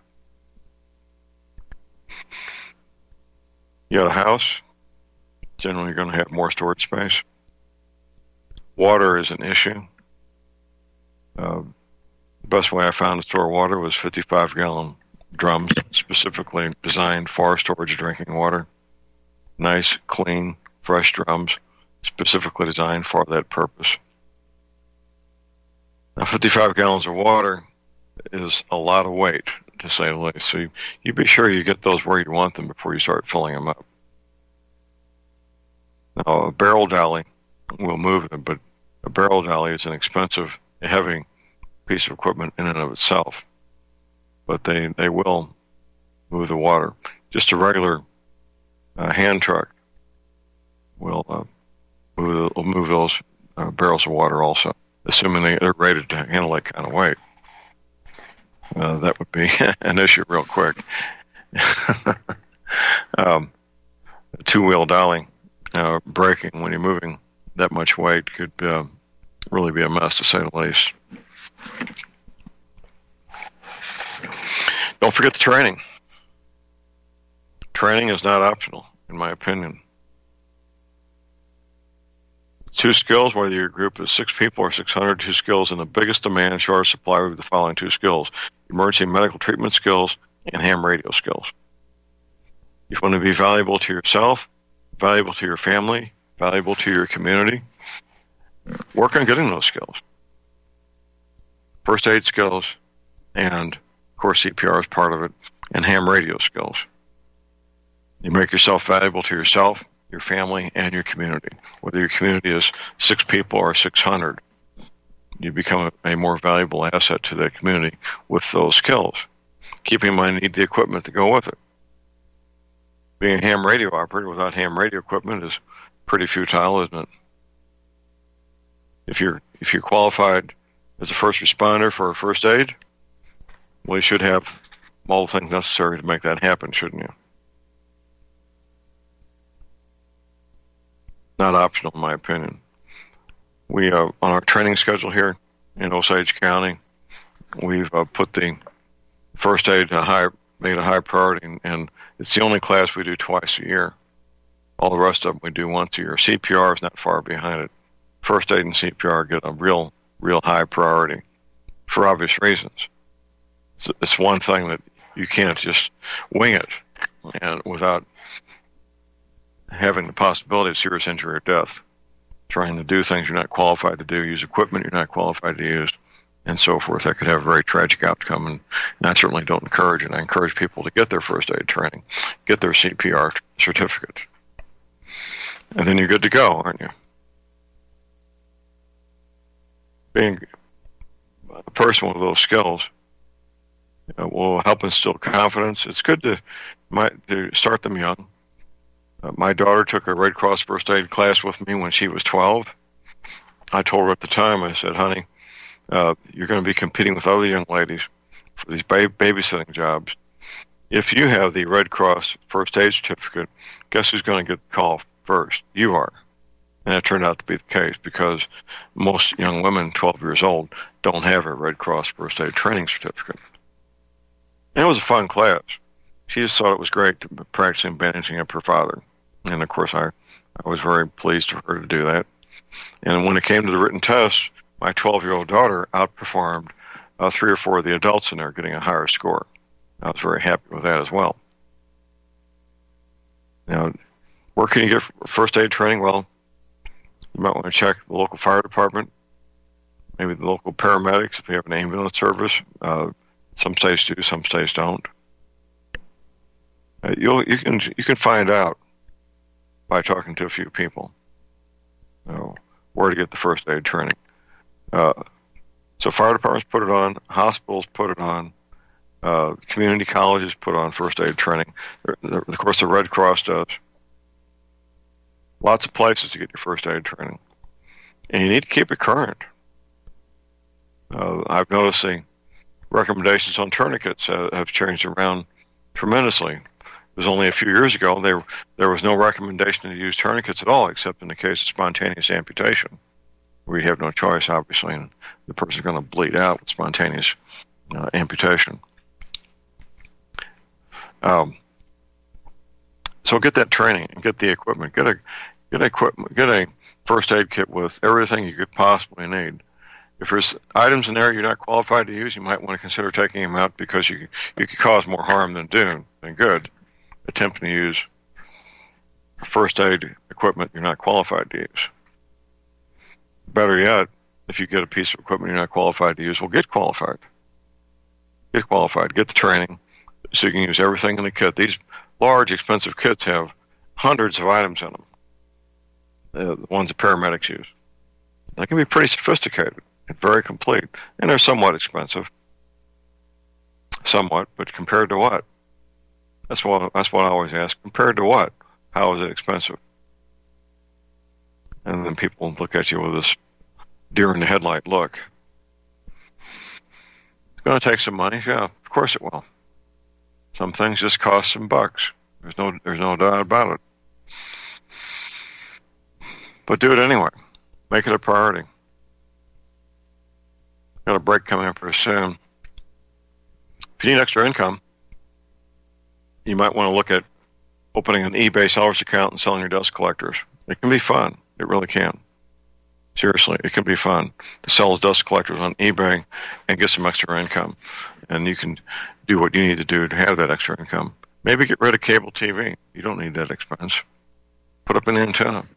You got a house, generally you're going to have more storage space. Water is an issue. Uh, the best way I found to store water was fifty-five gallon drums, specifically designed for storage of drinking water. Nice, clean, fresh drums, specifically designed for that purpose. Now, fifty-five gallons of water is a lot of weight, to say the least. So you, you be sure you get those where you want them before you start filling them up. Now, a barrel dolly will move it, but a barrel dolly is an expensive, heavy piece of equipment in and of itself. But they, they will move the water. Just a regular uh, hand truck will uh, move, will move those uh, barrels of water also, assuming they, they're rated to handle that kind of weight. Uh, that would be an issue real quick. um, two-wheel dolly uh, braking when you're moving that much weight could uh, really be a mess, to say the least. Don't forget the training. Training is not optional, in my opinion. Two skills, whether your group is six people or six hundred, two skills in the biggest demand, shortest supply of the following two skills: emergency medical treatment skills and ham radio skills. You want to be valuable to yourself, valuable to your family, valuable to your community. Work on getting those skills. First aid skills, and of course C P R is part of it, and ham radio skills. You make yourself valuable to yourself, your family, and your community. Whether your community is six people or six hundred, you become a, a more valuable asset to the community with those skills. Keeping in mind, you need the equipment to go with it. Being a ham radio operator without ham radio equipment is pretty futile, isn't it? If you're if you're qualified as a first responder for first aid, well, you should have all the things necessary to make that happen, shouldn't you? Not optional, in my opinion. We uh, on our training schedule here in Osage County, we've uh, put the first aid a high, made a high priority, and, and it's the only class we do twice a year. All the rest of them we do once a year. C P R is not far behind it. First aid and C P R get a real, real high priority for obvious reasons. It's, it's one thing that you can't just wing it and without having the possibility of serious injury or death. Trying to do things you're not qualified to do, use equipment you're not qualified to use, and so forth. That could have a very tragic outcome, and, and I certainly don't encourage it. I encourage people to get their first aid training, get their C P R certificate, and then you're good to go, aren't you? Being a person with those skills, you know, will help instill confidence. It's good to, might, to start them young. Uh, my daughter took a Red Cross first aid class with me when she was twelve. I told her at the time, I said, honey, uh, you're going to be competing with other young ladies for these ba- babysitting jobs. If you have the Red Cross first aid certificate, guess who's going to get the call first? You are. And that turned out to be the case because most young women, twelve years old, don't have a Red Cross first aid training certificate. And it was a fun class. She just thought it was great to practicing bandaging up her father. And, of course, I, I was very pleased for her to do that. And when it came to the written test, my twelve-year-old daughter outperformed uh, three or four of the adults in there, getting a higher score. I was very happy with that as well. Now, where can you get first aid training? Well, you might want to check the local fire department, maybe the local paramedics if you have an ambulance service. Uh, some states do, some states don't. Uh, you'll, you can you can find out by talking to a few people, you know, where to get the first aid training. Uh, so fire departments put it on, hospitals put it on, uh, community colleges put on first aid training. Of course, the Red Cross does. Lots of places to get your first aid training. And you need to keep it current. Uh, I've noticed the recommendations on tourniquets uh, have changed around tremendously. It was only a few years ago, there there was no recommendation to use tourniquets at all, except in the case of spontaneous amputation, where you have no choice, obviously, and the person's going to bleed out with spontaneous uh, amputation. Um, so get that training and get the equipment. Get a get a equipment. Get a first aid kit with everything you could possibly need. If there's items in there you're not qualified to use, you might want to consider taking them out because you you could cause more harm than do than good. Attempting to use first aid equipment you're not qualified to use. Better yet, if you get a piece of equipment you're not qualified to use, well, get qualified. Get qualified. Get the training so you can use everything in the kit. These large, expensive kits have hundreds of items in them, uh, the ones that paramedics use. They can be pretty sophisticated and very complete, and they're somewhat expensive. Somewhat, but compared to what? That's what that's what I always ask. Compared to what? How is it expensive? And then people look at you with this deer in the headlight look. It's going to take some money, yeah. Of course it will. Some things just cost some bucks. There's no there's no doubt about it. But do it anyway. Make it a priority. Got a break coming up pretty soon. If you need extra income, you might want to look at opening an eBay sellers account and selling your dust collectors. It can be fun. It really can. Seriously, it can be fun to sell dust collectors on eBay and get some extra income. And you can do what you need to do to have that extra income. Maybe get rid of cable T V. You don't need that expense. Put up an antenna.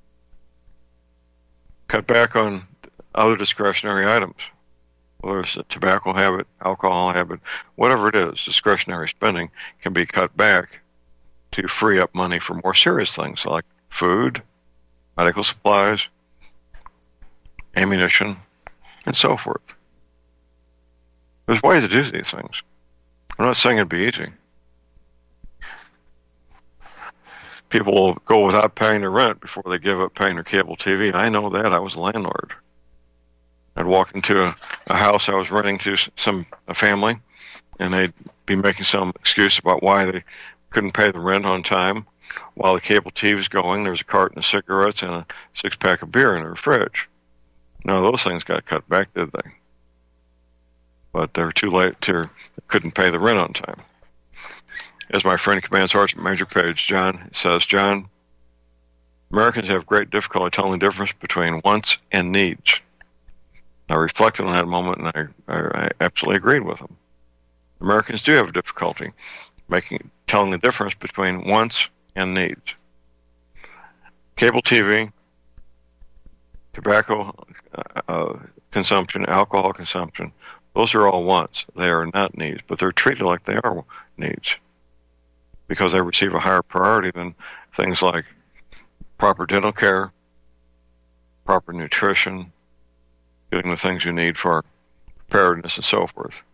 Cut back on other discretionary items. Whether it's a tobacco habit, alcohol habit, whatever it is, discretionary spending can be cut back to free up money for more serious things like food, medical supplies, ammunition, and so forth. There's ways to do these things. I'm not saying it'd be easy. People will go without paying their rent before they give up paying their cable T V. I know that. I was a landlord. I'd walk into a, a house I was renting to some a family, and they'd be making some excuse about why they couldn't pay the rent on time. While the cable T V was going, there was a carton of cigarettes and a six-pack of beer in their fridge. No, those things got cut back, did they? But they were too late to, couldn't pay the rent on time. As my friend Command Sergeant Major Page John says, John, Americans have great difficulty telling the difference between wants and needs. I reflected on that a moment, and I, I, I absolutely agreed with him. Americans do have difficulty making telling the difference between wants and needs. Cable T V, tobacco uh, consumption, alcohol consumption, those are all wants. They are not needs, but they're treated like they are needs because they receive a higher priority than things like proper dental care, proper nutrition, getting the things you need for preparedness and so forth.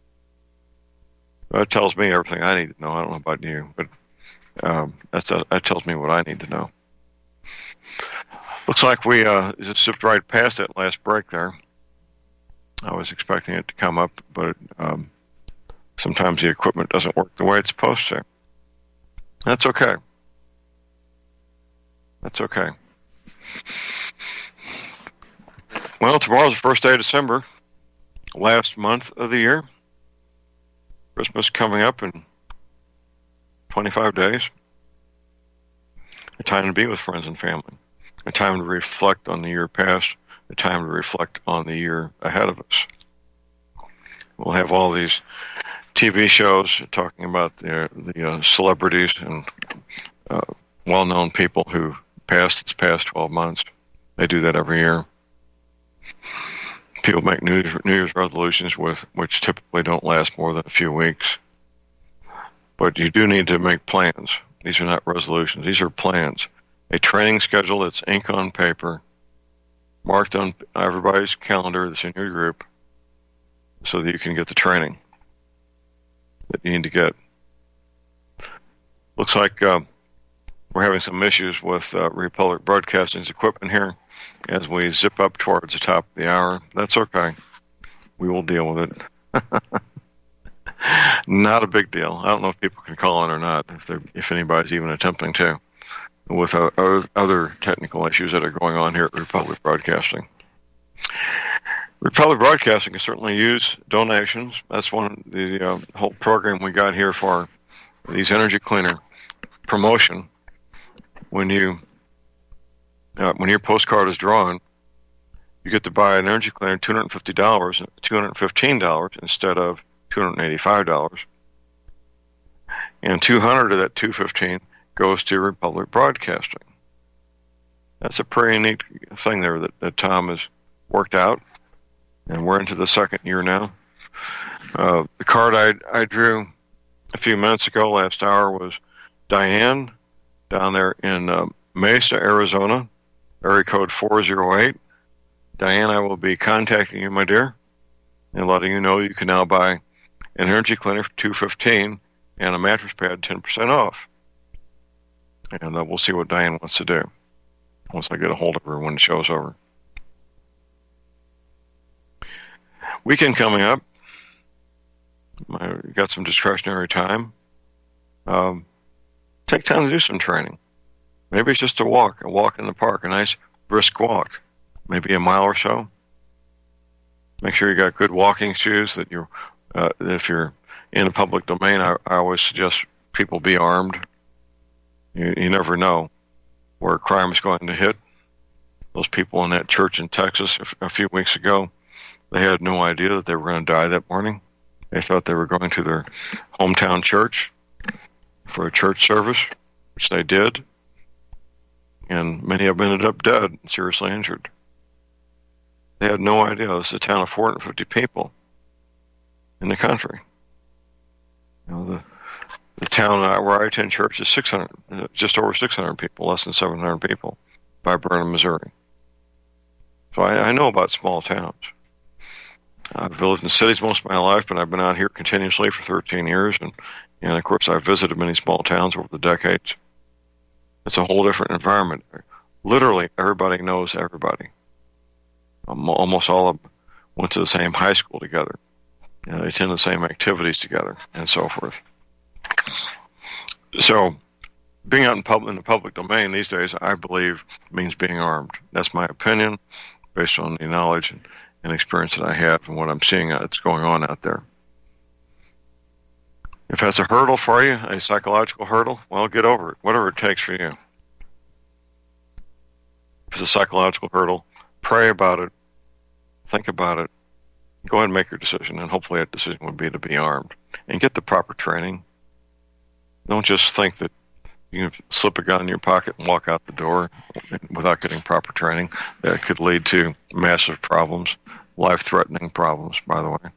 That tells me everything I need to know. I don't know about you, but um, that's a, that tells me what I need to know. Looks like we uh, just zipped right past that last break there. I was expecting it to come up, but um, sometimes the equipment doesn't work the way it's supposed to. That's okay. That's okay. Well, tomorrow's the first day of December, last month of the year. Christmas coming up in twenty-five days. A time to be with friends and family. A time to reflect on the year past. A time to reflect on the year ahead of us. We'll have all these T V shows talking about the, the uh, celebrities and uh, well-known people who passed this past twelve months. They do that every year. People make New Year's, New Year's resolutions with which typically don't last more than a few weeks. But you do need to make plans. These are not resolutions. These are plans. A training schedule that's ink on paper, marked on everybody's calendar that's in your group so that you can get the training that you need to get. Looks like uh, we're having some issues with uh, Republic Broadcasting's equipment here as we zip up towards the top of the hour. That's okay. We will deal with it. Not a big deal. I don't know if people can call in or not, if they're, if anybody's even attempting to, with uh, other technical issues that are going on here at Republic Broadcasting. Republic Broadcasting can certainly use donations. That's one of the uh, whole program we got here for these energy cleaner promotion. When you uh, when your postcard is drawn, you get to buy an energy cleaner two hundred fifty dollars, two hundred fifteen dollars instead of two hundred eighty-five dollars. And two hundred of that two hundred fifteen dollars goes to Republic Broadcasting. That's a pretty neat thing there that, that Tom has worked out. And we're into the second year now. Uh, the card I, I drew a few minutes ago, last hour, was Diane down there in uh, Mesa, Arizona, area code four oh eight. Diane, I will be contacting you, my dear, and letting you know you can now buy an energy cleaner for two hundred fifteen dollars and a mattress pad ten percent off. And uh, we'll see what Diane wants to do once I get a hold of her when the show's over. Weekend coming up. I got some discretionary time. Um, take time to do some training. Maybe it's just a walk, a walk in the park, a nice brisk walk, maybe a mile or so. Make sure you got good walking shoes. That you're, uh, if you're in a public domain, I, I always suggest people be armed. You, you never know where crime is going to hit. Those people in that church in Texas a, a few weeks ago, they had no idea that they were going to die that morning. They thought they were going to their hometown church for a church service, which they did. And many of them ended up dead and seriously injured. They had no idea. It was a town of four hundred fifty people in the country. You know, the, the town where I attend church is six hundred, just over six hundred people, less than seven hundred people, by Burnham, Missouri. So I, I know about small towns. I've lived in cities most of my life, but I've been out here continuously for thirteen years, and, and of course I've visited many small towns over the decades. It's a whole different environment. Literally, everybody knows everybody. Um, almost all of them went to the same high school together. You know, they attend the same activities together, and so forth. So, being out in, public, in the public domain these days, I believe, means being armed. That's my opinion, based on the knowledge and, and experience that I have and what I'm seeing that's going on out there. If that's a hurdle for you, a psychological hurdle, well, get over it, whatever it takes for you. If it's a psychological hurdle, pray about it, think about it, go ahead and make your decision, and hopefully that decision would be to be armed and get the proper training. Don't just think that you can slip a gun in your pocket and walk out the door without getting proper training. That could lead to massive problems, life-threatening problems, by the way.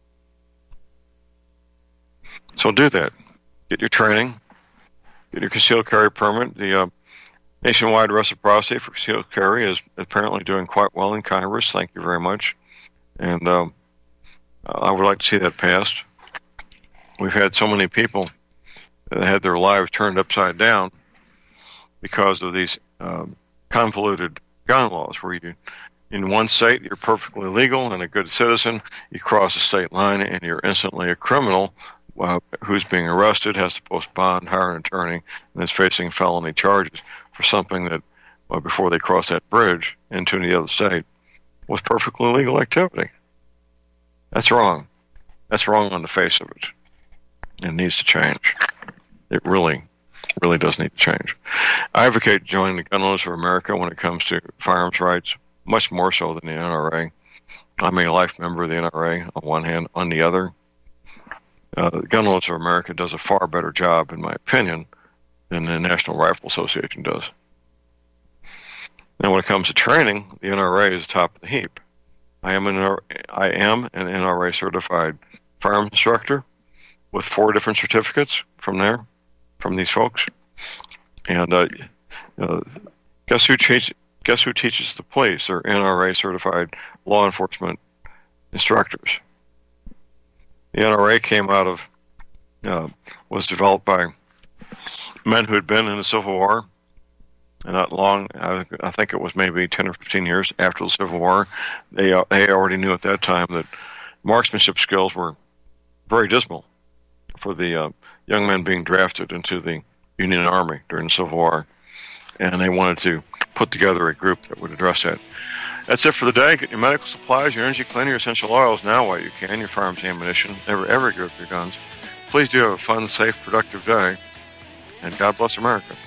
So do that. Get your training. Get your concealed carry permit. The uh, nationwide reciprocity for concealed carry is apparently doing quite well in Congress. Thank you very much. And um, I would like to see that passed. We've had so many people that had their lives turned upside down because of these um, convoluted gun laws, where you, in one state, you're perfectly legal and a good citizen. You cross a state line and you're instantly a criminal uh, who's being arrested, has to post bond, hire an attorney, and is facing felony charges for something that, well, before they cross that bridge into the other state, was perfectly legal activity. That's wrong. That's wrong on the face of it. It needs to change. It really, really does need to change. I advocate joining the Gun Owners of America when it comes to firearms rights, much more so than the N R A. I'm a life member of the N R A on one hand. On the other, uh, the Gun Owners of America does a far better job, in my opinion, than the National Rifle Association does. Now, when it comes to training, the N R A is top of the heap. I am an I am an N R A certified firearms instructor with four different certificates from there, from these folks. And uh, uh, guess who teach, guess who teaches the police? They're N R A certified law enforcement instructors. The N R A came out of uh, was developed by men who had been in the Civil War. And not long, I, I think it was maybe ten or fifteen years after the Civil War, they uh, they already knew at that time that marksmanship skills were very dismal for the uh, young men being drafted into the Union Army during the Civil War. And they wanted to put together a group that would address that. That's it for the day. Get your medical supplies, your energy cleaner, your essential oils now while you can, your firearms ammunition, every, every group of your guns. Please do have a fun, safe, productive day. And God bless America.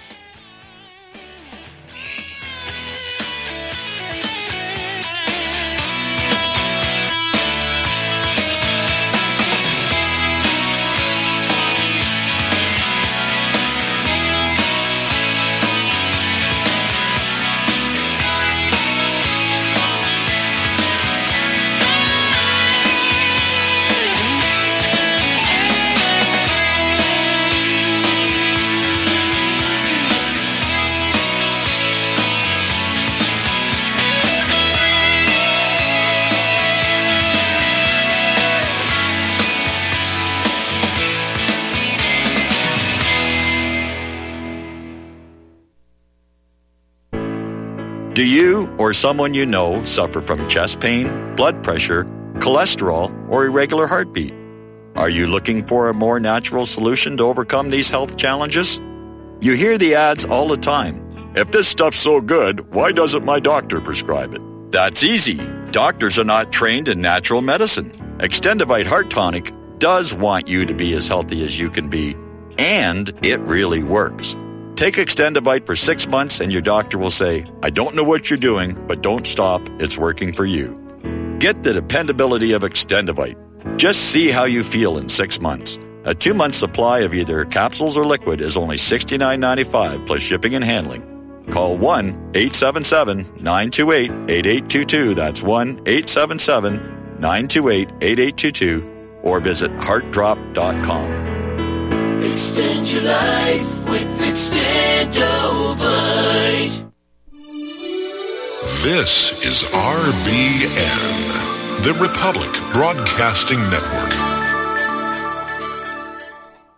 Do you or someone you know suffer from chest pain, blood pressure, cholesterol, or irregular heartbeat? Are you looking for a more natural solution to overcome these health challenges? You hear the ads all the time. If this stuff's so good, why doesn't my doctor prescribe it? That's easy. Doctors are not trained in natural medicine. Extendivite Heart Tonic does want you to be as healthy as you can be, and it really works. Take Extendivite for six months and your doctor will say, I don't know what you're doing, but don't stop. It's working for you. Get the dependability of Extendivite. Just see how you feel in six months. A two-month supply of either capsules or liquid is only sixty-nine ninety-five plus shipping and handling. Call one eight seven seven, nine two eight, eight eight two two. That's one eight seven seven, nine two eight, eight eight two two. Or visit heart drop dot com. Extend your life with Extendovite. This is R B N, the Republic Broadcasting Network.